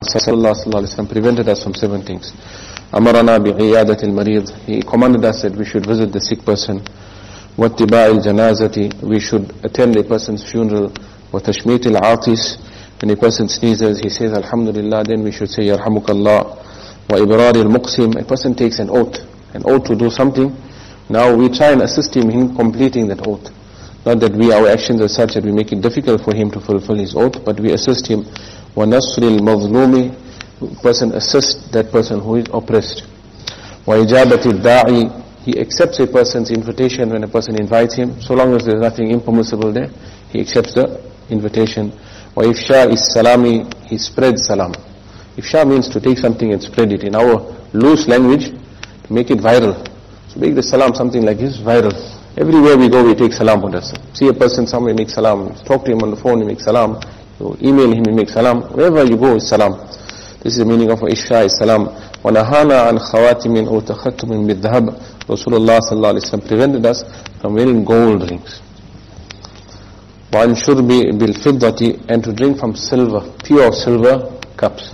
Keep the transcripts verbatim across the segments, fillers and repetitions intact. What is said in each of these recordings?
Rasulullah prevented us from seven things. Amarana bi'iyadati al-marid. He commanded us that we should visit the sick person. Wattiba'i al-janazati. We should attend a person's funeral. Wa tashmit al-atis. When a person sneezes, he says Alhamdulillah, then we should say Yarhamukallah. Wa ibrari al-muqsim. A person takes an oath, an oath to do something. Now we try and assist him in completing that oath. Not that we, our actions are such that we make it difficult for him to fulfill his oath, but we assist him. Wa nasri al-mazlumi. Person assists that person who is oppressed. Wa ijabati al-da'i. He accepts a person's invitation when a person invites him. So long as there is nothing impermissible there, he accepts the invitation. Wa ifsha is salami. He spreads salam. Ifsha means to take something and spread it. In our loose language, to make it viral. So make the salam something like this, viral. Everywhere we go, we take salam with us. See a person somewhere, make salam. Talk to him on the phone, you make salam. You email him, you make salam. Wherever you go, is salam. This is the meaning of Isha is salam. وَنَهَانَا عَنْ خَوَاتِمٍ أَوْ تَخَتُّمٍ بِالذَّهَبِ. Rasulullah sallallahu alayhi wa sallam prevented us from wearing gold rings. وَعَنْ شُرْبِ بِالْفِضَّةِ. And to drink from silver, pure silver cups.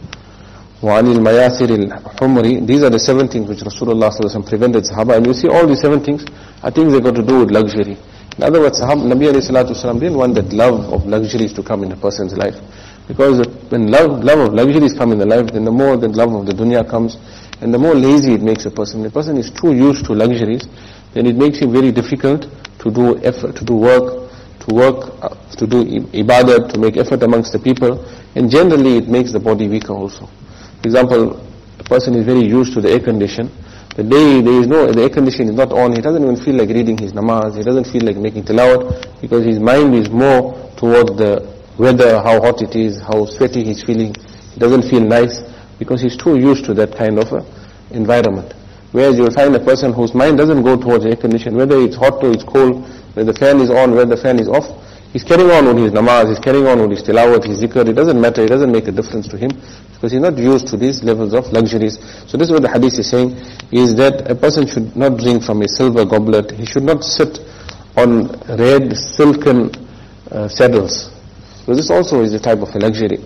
وَعَنِ الْمَيَاثِرِ الْحُمْرِ. These are the seven things which Rasulullah sallallahu alayhi wa sallam prevented Sahaba. And you see all these seven things are things that got to do with luxury. In other words, Sahaba, Nabi alayhi salatu wasalam didn't want that love of luxuries to come in a person's life. Because when love, love of luxuries come in the life, then the more the love of the dunya comes, and the more lazy it makes a person. When a person is too used to luxuries, then it makes him very difficult to do effort, to do work, to work, uh, to do ibadat, to make effort amongst the people, and generally it makes the body weaker also. For example, a person is very used to the air condition. The day there is no, the air condition is not on, he doesn't even feel like reading his namaz, he doesn't feel like making tilawat, because his mind is more towards the weather, how hot it is, how sweaty he's feeling. He doesn't feel nice because he's too used to that kind of a environment. Whereas you'll find a person whose mind doesn't go towards the air condition, whether it's hot or it's cold, whether the fan is on, whether the fan is off, he's carrying on with his namaz, he's carrying on with his tilawat, his zikr. It doesn't matter, it doesn't make a difference to him because he's not used to these levels of luxuries. So this is what the hadith is saying, is that a person should not drink from a silver goblet, he should not sit on red silken uh, saddles. So this also is a type of a luxury.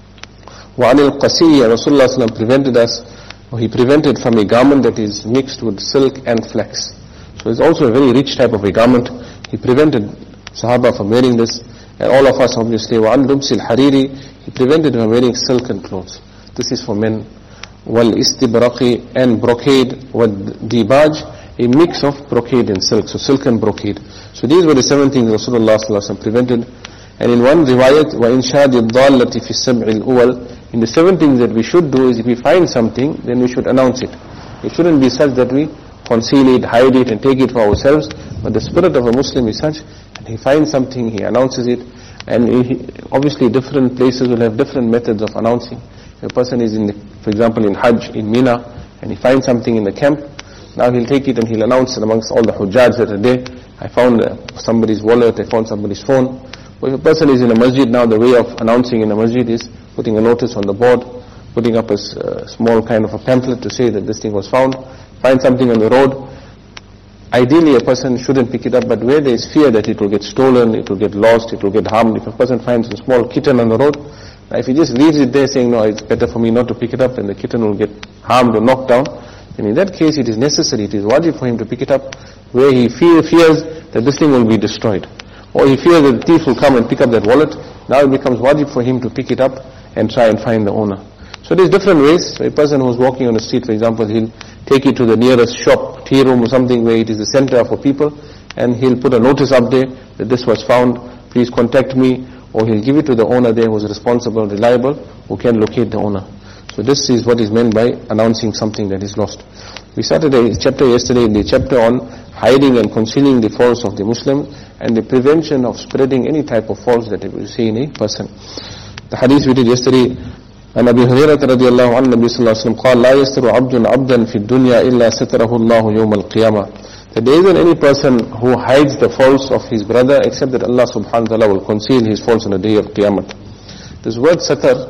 وَعَنِ الْقَسِيِّ. Rasulullah sallallahu alayhi wa sallam prevented us, or he prevented from a garment that is mixed with silk and flax. So it's also a very rich type of a garment. He prevented Sahaba from wearing this, and all of us obviously. وَعَنْ لُبْسِ الْحَرِيرِ. He prevented from wearing silken clothes. This is for men. وَالْإِسْتِبْرَقِ. And brocade, وَالدِّبَاج, a mix of brocade and silk, so silk and brocade. So these were the seven things Rasulullah sallallahu alayhi wa sallam prevented. And in one riwayat, وَإِنْشَادِ الضَّالَّةِ فِي السَّبْعِ الْأُوَلِ. In the seven things that we should do is, if we find something, then we should announce it. It shouldn't be such that we conceal it, hide it, and take it for ourselves. But the spirit of a Muslim is such, that he finds something, he announces it. And he, obviously different places will have different methods of announcing. If a person is in, the, for example, in Hajj, in Mina, and he finds something in the camp, now he'll take it and he'll announce it amongst all the Hujjaj that are there. I found uh, somebody's wallet, I found somebody's phone. Or if a person is in a masjid, now the way of announcing in a masjid is putting a notice on the board, putting up a uh, small kind of a pamphlet to say that this thing was found. Find something on the road. Ideally a person shouldn't pick it up, but where there is fear that it will get stolen, it will get lost, it will get harmed. If a person finds a small kitten on the road, if he just leaves it there saying, no, it's better for me not to pick it up, and the kitten will get harmed or knocked down, then in that case it is necessary, it is wajib for him to pick it up, where he fear, fears that this thing will be destroyed. Or he fears that the thief will come and pick up that wallet. Now it becomes wajib for him to pick it up and try and find the owner. So there's different ways. So a person who's walking on the street, for example, he'll take it to the nearest shop, tea room or something where it is the center for people, and he'll put a notice up there that this was found, please contact me, or he'll give it to the owner there who's responsible, reliable, who can locate the owner. So this is what is meant by announcing something that is lost. We started a chapter yesterday, the chapter on hiding and concealing the faults of the Muslim, and the prevention of spreading any type of faults that we see in a person. The hadith we did yesterday, عن أبي هريرة رضي الله عنه النبي صلى الله عليه وسلم قال لا يستر عبد عبدا في الدنيا إلا ستره الله يوم القيامة. That there isn't any person who hides the faults of his brother except that Allah subhanahu wa ta'ala will conceal his faults on the day of Qiyamah. This word satar,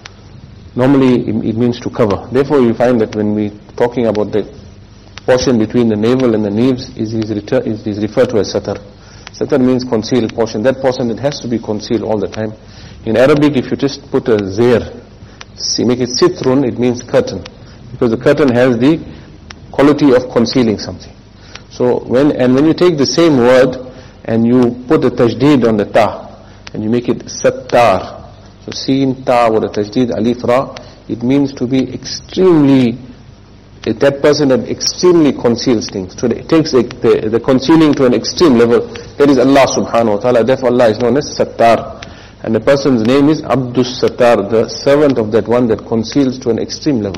normally it means to cover. Therefore you find that when we talking about the portion between the navel and the knees is, is, is, is referred to as satar. Satar means concealed portion. That portion that has to be concealed all the time. In Arabic, if you just put a zair, See, make it sitrun, it means curtain. Because the curtain has the quality of concealing something. So when, and when you take the same word and you put a tajdeed on the ta, and you make it sattar. So sin, ta with a tajdeed, alif, ra, it means to be extremely, that person that extremely conceals things. So it takes the, the concealing to an extreme level. That is Allah subhanahu wa ta'ala. Therefore Allah is known as sattar. And the person's name is Abdus Sattar, the servant of that one that conceals to an extreme level.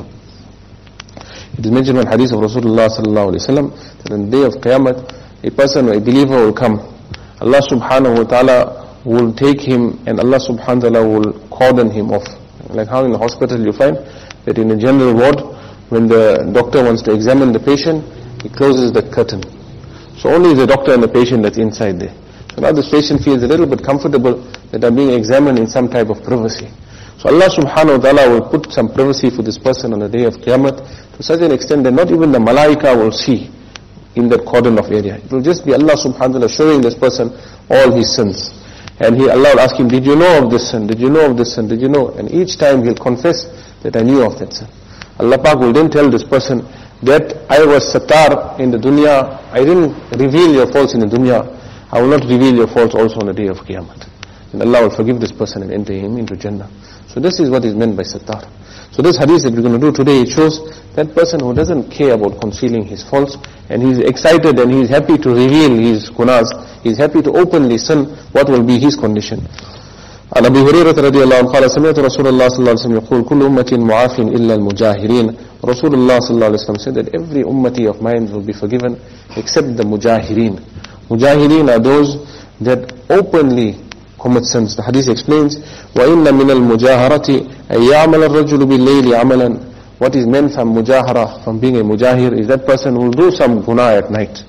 It is mentioned in hadith of Rasulullah sallallahu alayhi wa sallam that on the day of Qiyamah, a person, a believer will come. Allah subhanahu wa ta'ala will take him and Allah subhanahu wa ta'ala will cordon him off. Like how in the hospital you find that in a general ward, when the doctor wants to examine the patient, he closes the curtain. So only the doctor and the patient that's inside there. So now this patient feels a little bit comfortable that I'm being examined in some type of privacy. So Allah subhanahu wa ta'ala will put some privacy for this person on the day of Qiyamah to such an extent that not even the malaika will see in that cordon of area. It will just be Allah subhanahu wa ta'ala showing this person all his sins. And he, Allah will ask him, did you know of this sin? Did you know of this sin? Did you know? And each time he'll confess that I knew of that sin. Allah Pak will then tell this person that I was sattar in the dunya, I didn't reveal your faults in the dunya, I will not reveal your faults also on the day of Qiyamah. And Allah will forgive this person and enter him into Jannah. So this is what is meant by sattar. So this hadith that we're going to do today, it shows that person who doesn't care about concealing his faults, and he's excited and he's happy to reveal his gunas, he's happy to openly sin, what will be his condition. عن أبي هريرة رضي الله عنه قال سمعت رسول الله صلى الله عليه وسلم يقول كل أمة معاف إلا المجاهرين. Rasulullah صلى الله عليه وسلم said that every ummati of mine will be forgiven except the mujahirin. Mujahirin are those that openly commit sins. The hadith explains وَإِنَّ مِنَ الْمُجَاهَرَةِ أَن يَعْمَلَ الرَّجُلُ بِاللَّيْلِ عَمَلًا. What is meant from mujahara, from being a mujahir, is that person who will do some guna at night.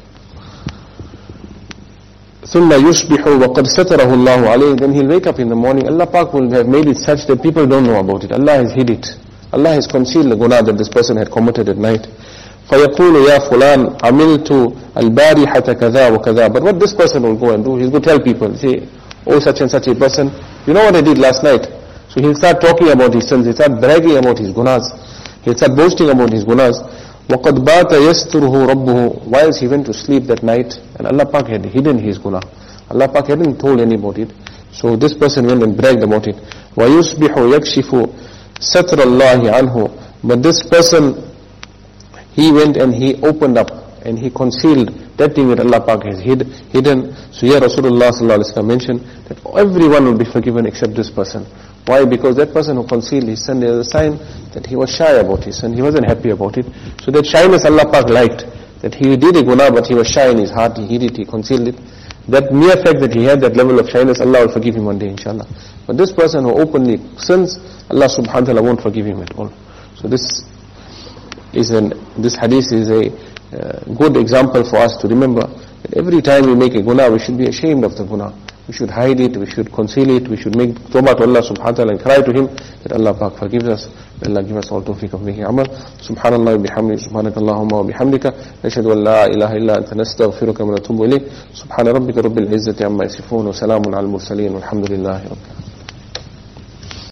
ثُمَّ يُصْبِحُ وَقَدْ سَتَرَهُ اللَّهُ عَلَيْهِ. Then he'll wake up in the morning. Allah Pak will have made it such that people don't know about it. Allah has hid it. Allah has concealed the guna that this person had committed at night. فَيَقُولُ يَا فُلَانْ عَمِلْتُ الْبَارِحَةَ كَذَا وَكَذَا. But what this person will go and do, he'll go tell people, say, oh such and such a person, you know what I did last night? So he'll start talking about his sins, he'll start bragging about his gunas, he'll start boasting about his gunas. وَقَدْ بَاتَ يَسْتُرُهُ رَبُّهُ. Whilst he went to sleep that night, and Allah Pak had hidden his guna. Allah Pak hadn't told anybody it. So this person went and bragged about it. وَيُصْبِحُ يَكْشِفُ سَتْرَ اللَّهِ عَنْهُ. But this person, he went and he opened up, and he concealed that thing that Allah Pak has hid, hidden. So here Rasulullah sallallahu alaihi wasallam mentioned that everyone will be forgiven except this person. Why? Because that person who concealed his sin, there is a sign that he was shy about his sin, he wasn't happy about it. So that shyness Allah Pak liked, that he did a guna but he was shy in his heart, he hid it, he concealed it. That mere fact that he had that level of shyness, Allah will forgive him one day inshallah. But this person who openly sins, Allah subhanahu wa ta'ala won't forgive him at all. So this is an, this hadith is a uh, good example for us to remember that every time we make a guna, we should be ashamed of the guna. We should hide it, we should conceal it, we should make tawbah to Allah subhanahu wa ta'ala and cry to Him that Allah Pak forgives us. May Allah give us all tawfiq of making amal. Subhanallah wa bihamdi, subhanakallahumma wa bihamdika, nashhadu an la ilaha illa anta nastaghfiruka wa natubu ilayk. Subhana rabbika rabbil izzati amma yasifun wa salamun al mursaleen walhamdulillahi rabbil alamin.